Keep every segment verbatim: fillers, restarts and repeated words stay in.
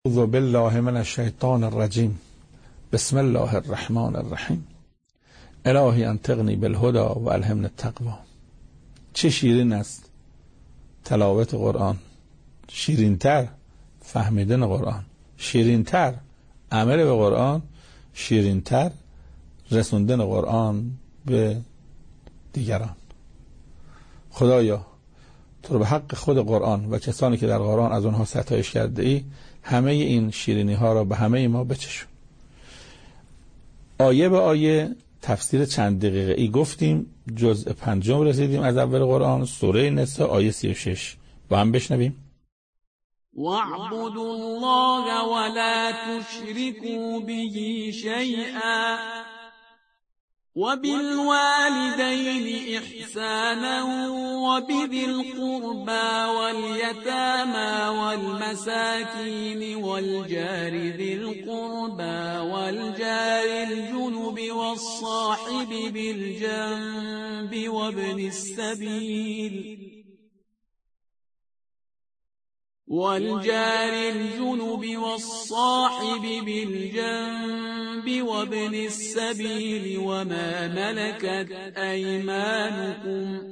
اعوذ بالله من الشیطان الرجیم. بسم الله الرحمن الرحیم. الهی انطقنی بالهدی و الهمنی التقوی. چه شیرین است تلاوت قرآن، شیرین‌تر فهمیدن قرآن، شیرین‌تر عمل به قرآن، شیرین‌تر رسوندن قرآن به دیگران. خدایا تو رو به حق خود قرآن و کسانی که در قرآن از اونها ستایش کرده ای همه این شیرینی ها را به همه ما بچشون. آیه به آیه تفسیر چند دقیقه ای گفتیم. جزء پنجم رسیدیم از اول قرآن، سوره نساء آیه سی و شش. با هم بشنویم. وَاعْبُدُوا اللَّهَ وَلَا تُشْرِكُوا بِهِ شَيْئًا وَبِالْوَالِدَيْنِ إِحْسَانًا وَبِذِي الْقُرْبَى وَالْيَتَامَى وَالْمَسَاكِينِ وَالْجَارِ ذِي الْقُرْبَى وَالْجَارِ الْجُنُبِ وَالصَّاحِبِ بِالْجَنبِ وَابْنِ السَّبِيلِ والجار الجنب والصاحب بالجنب وابن السبيل وما ملكت أيمانكم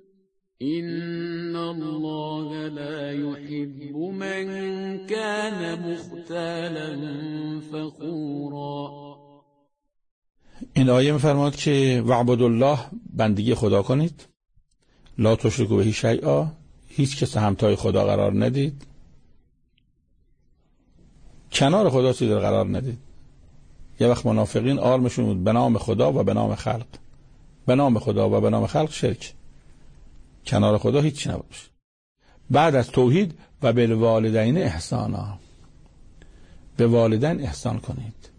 إن الله لا يحب من كان مختالا فخورا. این آیه می‌فرماید که وعبدوا الله، بندگی خدا کنید، لا تشرکوا به شیئا، هیچ کس همتای خدا قرار ندید، کنار خدا چیزی قرار ندید. یه وقت منافقین آرمشون بود به نام خدا و به نام خلق، به نام خدا و به نام خلق شرک، کنار خدا هیچ نباشه. بعد از توحید و بالوالدین احسانا، به والدین احسان کنید،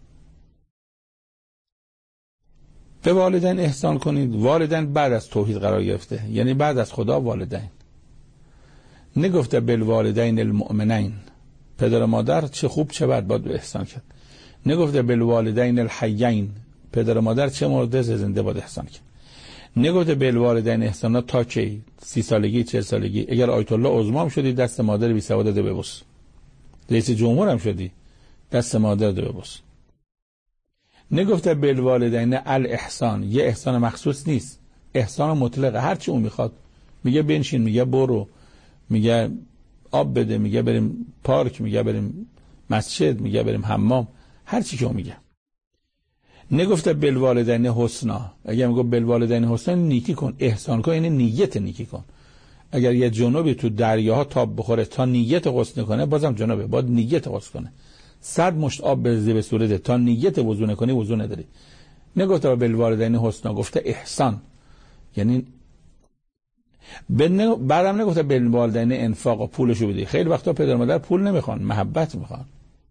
به والدین احسان کنید. والدین بعد از توحید قرار گرفته، یعنی بعد از خدا والدین. نگفته بالوالدین المؤمنین، پدر و مادر چه خوب چه بد باید احسان کرد. نگفته بالوالدین الحیین، پدر و مادر چه مرده زنده باید احسان کرد. نگفته بالوالدین احسانا تا کی؟ سی سالگی، چهل سالگی. اگر آیت الله عظما شدی دست مادر بی سواد ده ببوس، رئیس جمهور هم شدی دست مادر ده ببوس. نگفته بالوالدین الاحسان، یه احسان مخصوص نیست، احسان مطلقه، هر چی اون میخواد. میگه بنشین، میگه برو، میگه آب بده، میگه بریم پارک، میگه بریم مسجد، میگه بریم حمام، هر چی که اون میگه. نگفته بالوالدین حسنا. اگه میگه بالوالدین حسنا نیکی کن، احسان کن، یعنی نیت نیکی کن. اگر یه جنوبی تو دریاها تاب بخوره تا نیت غسل کنه بازم جنوبه، باید نیت غسل کنه. صد مشت آب بریزی به صورته تا نیت وضو نکنی وضو نداری. نگفته بالوالدین حسنا، گفته احسان، یعنی بعدم نگفته بالوالدین انفاق و پولشو بدی. خیلی وقتا پدر مادر پول نمیخوان، محبت میخوان.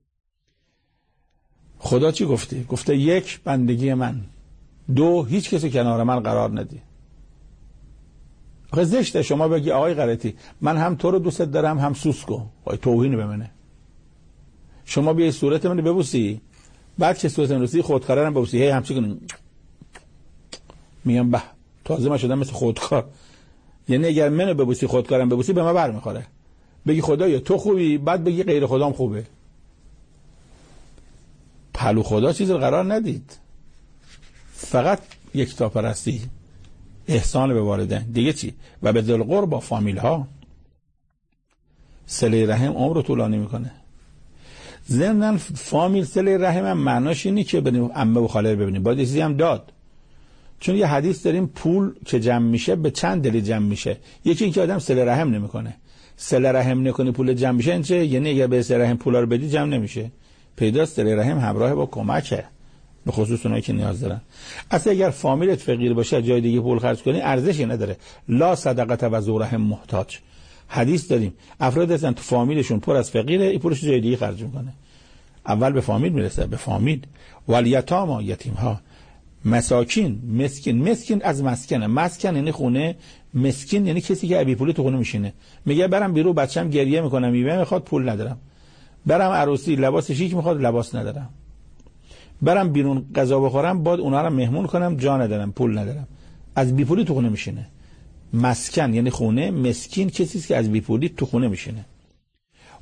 خدا چی گفته؟ گفته یک، بندگی من، دو، هیچ کسی کنار من قرار ندی. آخه زشته شما بگی آقای غلطی من هم تو رو دوست دارم هم سوسکو، آقای توهین به منه. شما بیای صورت منو ببوسی، بعد که صورت منو ببوسی خودکارم ببوسی، هی همچی کنم میگم به تازه من شدم مثل خودکار. یعنی اگر منو ببوسی خودکارم ببوسی به من بر میخوره. بگی خدایا تو خوبی، بعد بگی غیر خدام خوبه. پهلو خدا چیزی قرار ندید، فقط یکتا پرستی، احسان به والدین. دیگه چی؟ و به ذل قربا، فامیل ها، صله رحم عمر رو طولانی میکنه. ضمن فامیل صله رحم هم معناش اینی که بریم عمه و خاله رو ببینیم، باید چیزی هم داد. چون یه حدیث داریم پول که جمع میشه به چند دلیل جمع میشه. یکی این که آدم صله رحم نمیکنه. صله رحم نکنی پول جمع میشه این چه؟ یعنی اگر به صله رحم پولا رو بدی جمع نمیشه. پیداست صله رحم همراه با کمکه، به خصوص اونایی که نیاز دارن. اصلا اگر فامیلت فقیر باشه جای دیگه پول خرج کنی ارزشی نداره. لا صدقه و ذو رحم محتاج. حدیث داریم افراد هستن تو فامیلشون پر از فقیره، این پولش جای دیگه خرج میکنه. اول به فامیل میرسه، به فامیل. والیتاما، یتیم ها. مساکین، مسکین، مسکین از مسکنه، مسکن یعنی خونه، مسکین یعنی کسی که ابی پولی تو خونه میشینه. میگه برم بیرون بچم گریه میکنه میوه میخواد پول ندارم، برم عروسی لباس شیک میخواد لباس ندارم، برم بیرون غذا بخورم بعد اونها رو مهمون کنم جا ندارم پول ندارم، از بی پولی تو خونه میشینه. مسکن یعنی خونه، مسکین کسی است که از بی پولی تو خونه میشینه.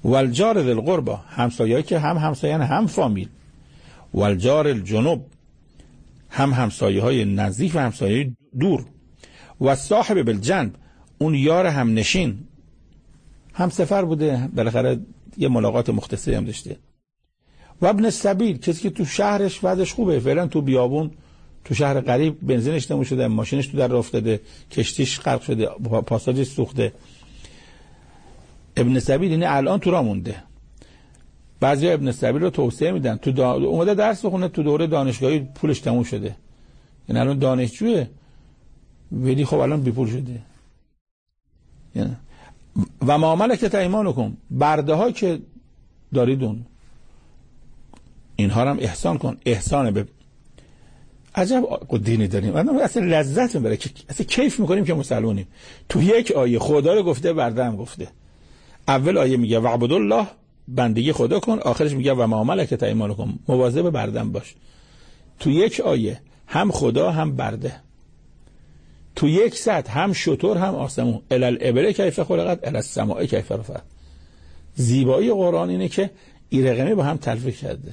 والجار ذی القربى، همسایه‌ای که هم همسایه‌ان هم فامیل. والجار الجنوب، هم همسایه‌های نزدیک و همسایه دور. و صاحب بالجنب، اون یار هم نشین، هم سفر بوده، بالاخره یه ملاقات مختصری هم داشته. و ابن السبیل، کسی که تو شهرش وضعش خوبه، فعلا تو بیابون تو شهر غریب بنزینش تموم شده، ماشینش تو در افتاده، کشتیش غرق شده، پاساژش سوخته. ابن السبیل یعنی الان تو راه مونده. بعضی ابن السبیل رو توصیه میدن، تو دا... اومده درس بخونه، تو دوره دانشگاهی پولش تموم شده، یعنی الان دانشجوه ولی خب الان بی پول شده. یعنی و ما ملکت ایمانکم، برده ها که داریدون اینها رو هم احسان کن. احسان به عجب دینی داریم، اصلا لذت میبره، اصلا کیف میکنیم که مسلمونیم. تو یک آیه خدا رو گفته، برده هم گفته. اول آیه میگه وعبد الله، بندگی خدا کن، آخرش میگه و ما ملکت ایمانکم، مواظب بردم باش. تو یک آیه هم خدا هم برده، تو یک سطح هم شتر هم آسمون. الالابل کیف خلقت الی السماء کیف رفعت. زیبایی قرآن اینه که این رقمی با هم تلفیق کرده.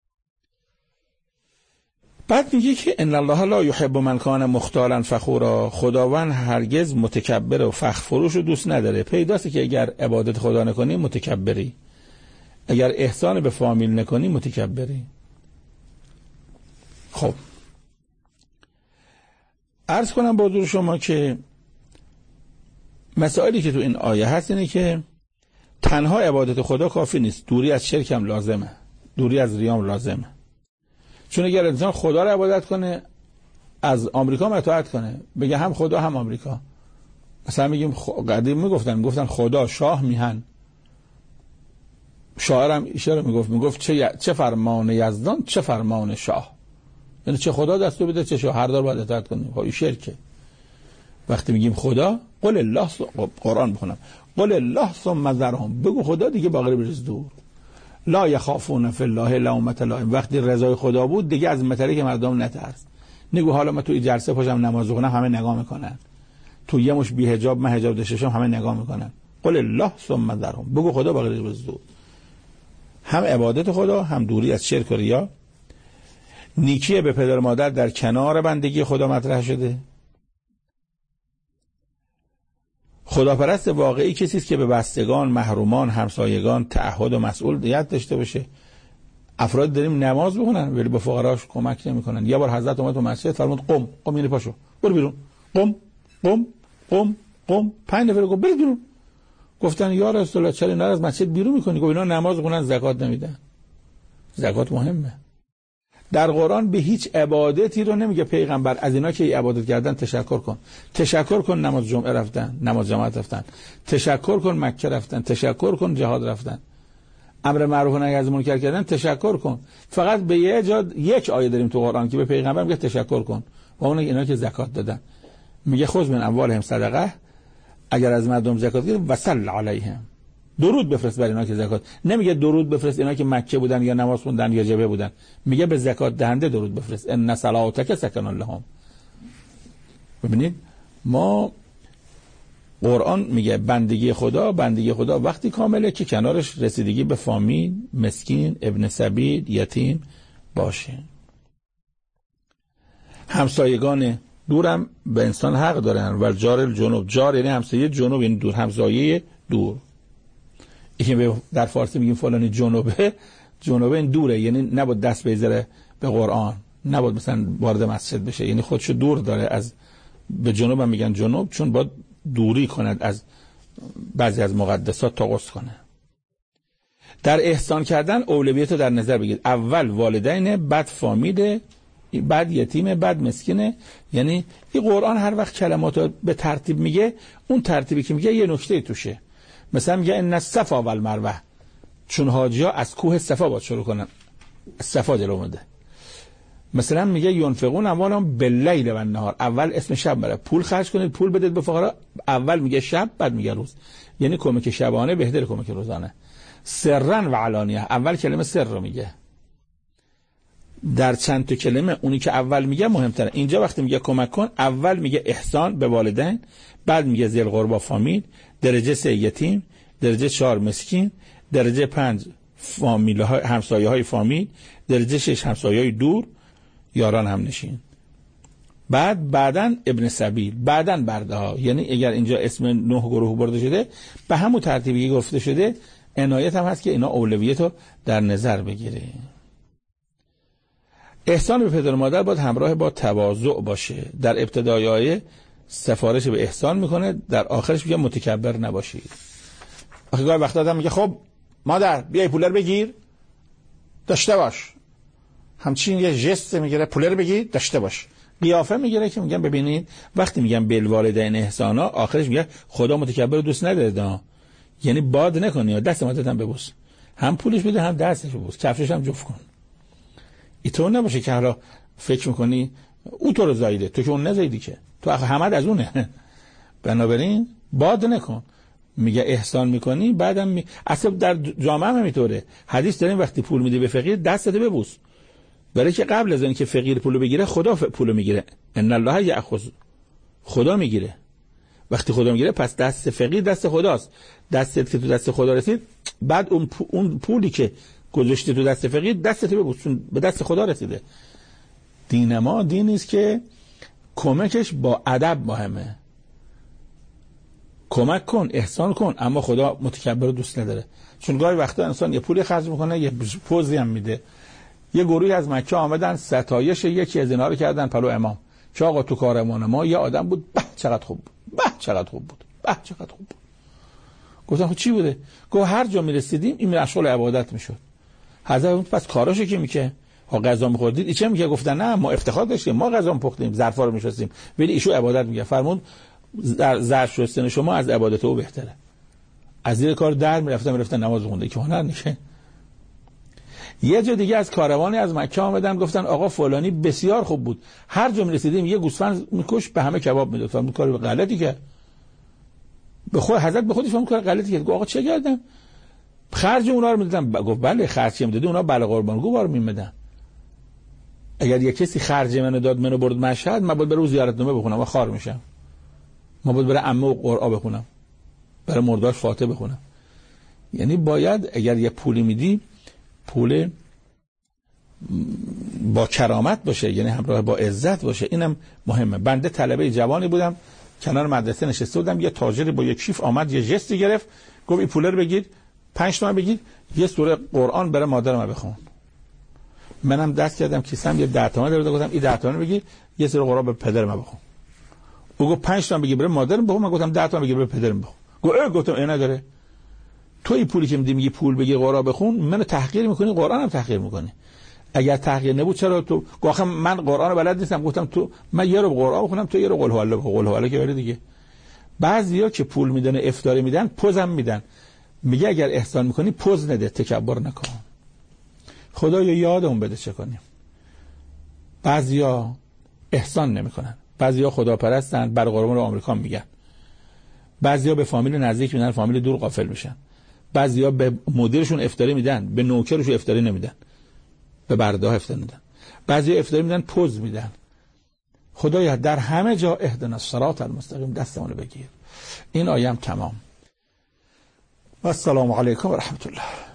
بعد میگه که ان الله لا یحب من کان مختالا فخورا، خداوند هرگز متکبر و فخر فروش رو دوست نداره. پیداست که اگر عبادت خدا نکنی متکبری، اگر احسان به فامیل نکنی متکبری. خب عرض کنم با حضور شما که مسائلی که تو این آیه هست اینه که تنها عبادت خدا کافی نیست، دوری از شرک هم لازمه، دوری از ریا هم لازمه. چون اگر انسان خدا رو عبادت کنه، از آمریکا اطاعت کنه، بگه هم خدا هم آمریکا، مثلا میگیم قدیم میگفتن گفتن خدا شاه میهن، شاعرم اشاره میگفت میگفت چه چه فرمان یزدان چه فرمان شاه، یعنی چه خدا دستور بده چه شاه، هر دار باید اطاعت کنیم. خب این شرکه. وقتی میگیم خدا، قل الله، قرآن بخونم، قل الله ثم ذرهم، بگو خدا دیگه باقی بریز دور. لا یخافون فی الله لومة لائم، وقتی رضای خدا بود دیگه از مطلعی که مردم نترس. نگو حالا ما تو این جلسه پاشم نماز بخونم همه نگاه میکنن، تو یه مش بی حجاب من حجاب داشتم همه نگاه میکنن. قل الله ثم ذرهم، بگو خدا باقی بریز دور. هم عبادت خدا، هم دوری از شرک و ریا. نیکی به پدر مادر در کنار بندگی خدا مطرح شده. خداپرست واقعی کسی است که به بستگان، محرومان، همسایگان تعهد و مسئولیت داشته باشه. افراد داریم نماز بخونن ولی به فقراش کمک نمیکنن. یه بار حضرت اومد تو مسجد فرمود قم قم، یعنی پاشو برو بیرون، قم قم قم قم، پنج نفر گفت برید بیرون. گفتن یا رسول الله چرا اینا از مسجد بیرون میکنی؟ گفت اینا نماز بخونن زکات نمیدن. زکات مهمه. در قرآن به هیچ عبادتی رو نمیگه پیغمبر از اینا که عبادت کردن تشکر کن. تشکر کن نماز جمعه رفتن، نماز جماعت رفتن. تشکر کن مکه رفتن، تشکر کن جهاد رفتن. امر معروف و نهی از منکر کردن تشکر کن. فقط به یه جا یک آیه داریم تو قرآن که به پیغمبر میگه تشکر کن، و اون اینا که زکات دادن میگه خذ من اموالهم صدقه، اگر از مردم زکات گرفت وصل علیهم، درود بفرست بر اینا که زکات. نمیگه درود بفرست اینا که مکه بودن یا نماز خوندن یا جبهه بودن، میگه به زکات دهنده درود بفرست. ان صلاتک سکن لهم. ببینید ما قرآن میگه بندگی خدا، بندگی خدا وقتی کامله که کنارش رسیدگی به فامیل، مسکین، ابن سبیل، یتیم باشه. همسایگان دورم به انسان حق دارن. و جار الجنوب، جار یعنی همسایه، جنوب یعنی دور، همسایه دور. این در فارسی میگیم فلانی جنوبه، جنوبه این دوره، یعنی نباید دست بذاره به قرآن، نباید مثلا وارد مسجد بشه، یعنی خودشو دور داره از. به جنوب هم میگن جنوب چون باید دوری کند از بعضی از مقدسات تا غسل کنه. در احسان کردن اولویت رو در نظر بگیرید. اول والدین، بعد فامیل، بعد یتیم، بعد مسکینه. یعنی این قرآن هر وقت کلمات رو به ترتیب میگه، اون ترتیبی که میگه یه نکته توشه. مثلا میگه ان الصفا و المروه، چون حاجی‌ها از کوه صفا باید شروع کنن، صفا جلو اومده. مثلا میگه ينفقون اموالهم باللیل و النهار، اول اسم شب بره، پول خرج کنید، پول بدید به فقرا. اول میگه شب، بعد میگه روز، یعنی کمک شبانه بهتر کمک روزانه. سرا و علانیه، اول کلمه سر رو میگه. در چند تا کلمه اونی که اول میگه مهمتره. اینجا وقتی میگه کمک کن، اول میگه احسان به والدین، بعد میگه ذی القربی فامیل، درجه سه یتیم، درجه چهار مسکین، درجه پنج فامیل های همسایه های فامیل، درجه شش همسایه های دور، یاران هم نشین. بعد بعدن ابن سبیل، بعدن برده ها. یعنی اگر اینجا اسم نه گروه برده شده به همون ترتیبی گفته شده، عنایت هم هست که اینا اولویت رو در نظر بگیره. احسان به پدر و مادر باید همراه با تواضع باشه. در ابتدای آیه سفارش به احسان میکنه، در آخرش میگه متکبر نباشید. آخه گاهی وقتا آدم میگه خب مادر بیای پولر بگیر، داشته باش. همچین یه ژست میگیره، پولر بگیر داشته باش. قیافه میگیره که میگن ببینید وقتی میگن بالوالدین احسانا، آخرش میگه خدا متکبر رو دوست نداره. یعنی باد نکنی، دست مادرت هم ببوس، هم پولش بده هم دستش ببوس، کفشش هم جفت کن. اینطور نباشه که حالا فکر میکنی او تو رو زایده، تو که اون نزایدی، که تو همه از اونه. بنابراین باد نکن. میگه احسان میکنی بعدم می... اصلا در جامعه هم همینطوره. حدیث داریم وقتی پول میدی به فقیر دستت ببوس، برای که قبل از اینکه فقیر پولو بگیره خدا پولو میگیره. ان الله یأخذ، خدا میگیره. وقتی خدا میگیره پس دست فقیر دست خداست. دستت که تو دست خدا رسید، بعد اون اون پولی که گذاشته تو دست فقیر دستت ببوس، به دست خدا رسیده. دین ما دینی است که کمکش با ادب مهمه. کمک کن، احسان کن، اما خدا متکبر رو دوست نداره. چون گاهی وقتا انسان یه پولی خرج میکنه، یه پوزی هم میده. یه گروهی از مکه آمدن ستایش یکی از اینا رو کردن پلو امام که آقا تو کارمان ما یه آدم بود، به چقدر خوب بود، به چقدر خوب بود، به چقدر خوب بود. گفتم خب چی بوده؟ گفت هر جا میرسیدیم این مشغول عبادت میشد. حضرت پس کاراشو که میگه ها غذا میخوردید این چه میگه؟ گفتن نه ما افتخار داشتیم، ما غذا میپختیم، ظرفا رو میشستیم، ولی ایشو عبادت میگه. فرمود ظرف شستن شما از عبادت او بهتره. از زیر کار در میرفتن میرفتن نماز خونده که هنر میشه. یه جا دیگه از کاروانی از مکه آمدن گفتن آقا فلانی بسیار خوب بود، هر جا میرسیدیم یه گوسفند میکش به همه کباب میداد. فرمود کار غلطی کرد. به خود حضرت به خودش فرمود کار غلطی کرد. گفت آقا چه کردم؟ خرج اونا رو میدادن. گفت بله خرج میدادی اونا بله قربانگو بار میمدن. اگر یک کسی خرج منو داد منو برد مشهد، من باید برم زیارتنامه بخونم و خار میشم. من باید برم عمه و قرآن بخونم، برای مرداش فاتحه بخونم. یعنی باید اگر یه پولی میدی پول با کرامت باشه، یعنی همراه با عزت باشه. اینم مهمه. بنده طلبه جوانی بودم، کنار مدرسه نشسته بودم، یه تاجری با یک کیف آمد یه جستی گرفت، گفت این پوله رو بگیر، پنج تومن بگیر، یه سوره قرآن برای مادرم بخون. منم دست کردم کیسم یه ده تومن داشت، گفتم این ده تومن بگیر یه سوره قرآن به پدرم بخون. او گفت پنج تومن بگیر برای مادرم بخون. من گفتم ده تومن بگیر برای پدرم بخون. گفت اه گفتم این نداره. تو این پولی که میدی میگی پول بگیر قرآن بخون، منو تحقیر میکنی، قرآن هم تحقیر میکنی. اگر تحقیر نبود چرا تو گفتم من قرآن رو بلد نیستم؟ گفتم تو من یه رو قرآن بخونم تو یه رو قل هو الله قل هو الله که ولی دیگه. بعضیا که پول میدن افطاری میدن پوزم میدن. میگه اگر احسان میکنی پوز نده، تکبر نکن. خدایا یادمون بده چه کنیم. بعضیا احسان نمیکنن، بعضیا خداپرستن، بر قرآن آمریکا میگن. بعضیا به فامیل نزدیک میدن، فامیل دور غافل میشن. بعضیا به مدیرشون افطاری میدن، به نوکرشون افطاری نمیدن، به برده ها افطاری میدن. بعضیا افطاری میدن پوز میدن. خدایا در همه جا اهدنا الصراط المستقیم دستمون بگیر. این آیه هم تمام. و السلام علیکم و رحمت الله.